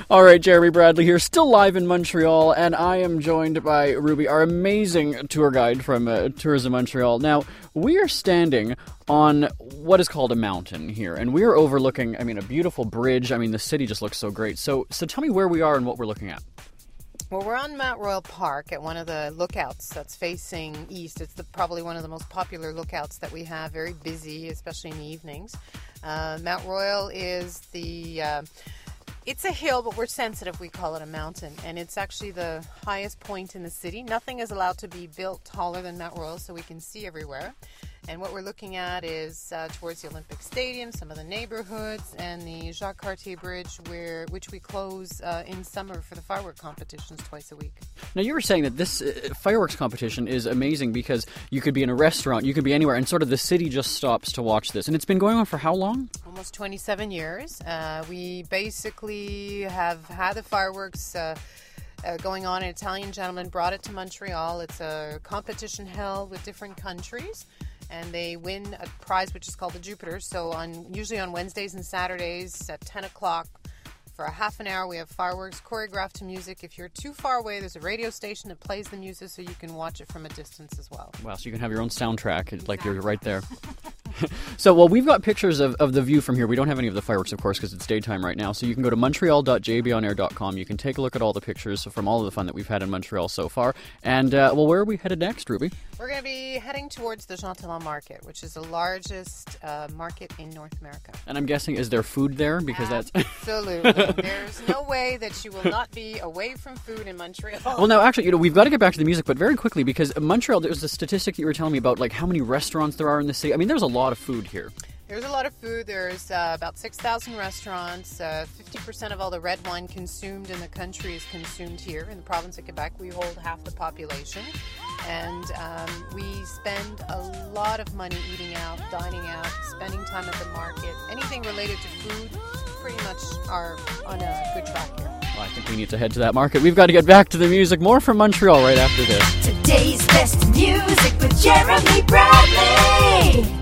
All right, Jeremy Bradley here, still live in Montreal, and I am joined by Ruby, our amazing tour guide from Tourism Montreal. Now, we are standing on what is called a mountain here, and we are overlooking, a beautiful bridge. The city just looks so great. So tell me where we are and what we're looking at. Well, we're on Mount Royal Park at one of the lookouts that's facing east. It's probably one of the most popular lookouts that we have, very busy, especially in the evenings. Mount Royal is it's a hill, but we're sensitive. We call it a mountain, and it's actually the highest point in the city. Nothing is allowed to be built taller than Mount Royal, so we can see everywhere. And what we're looking at is towards the Olympic Stadium, some of the neighborhoods, and the Jacques Cartier Bridge, which we close in summer for the firework competitions twice a week. Now, you were saying that this fireworks competition is amazing because you could be in a restaurant, you could be anywhere, and sort of the city just stops to watch this. And it's been going on for how long? Almost 27 years. We basically have had the fireworks going on. An Italian gentleman brought it to Montreal. It's a competition held with different countries, and they win a prize which is called the Jupiter. So usually on Wednesdays and Saturdays at 10 o'clock for a half an hour, we have fireworks choreographed to music. If you're too far away, there's a radio station that plays the music so you can watch it from a distance as well. Wow, so you can have your own soundtrack, like you're right there. So, we've got pictures of the view from here. We don't have any of the fireworks, of course, because it's daytime right now. So you can go to montreal.jbonair.com. You can take a look at all the pictures from all of the fun that we've had in Montreal so far. And, where are we headed next, Ruby? We're going to be heading towards the Jean Talon Market, which is the largest market in North America. And I'm guessing, is there food there? Because Absolutely. There's no way that you will not be away from food in Montreal. Well, now, actually, we've got to get back to the music, but very quickly, because Montreal, there's a statistic that you were telling me about, like, how many restaurants there are in the city. There's a lot of food here. There's a lot of food. There's about 6,000 restaurants. 50% of all the red wine consumed in the country is consumed here. In the province of Quebec, we hold half the population. And we spend a lot of money eating out, dining out, spending time at the market. Anything related to food, pretty much are on a good track here. Well, I think we need to head to that market. We've got to get back to the music. More from Montreal right after this. Today's best music with Jeremy Bradley.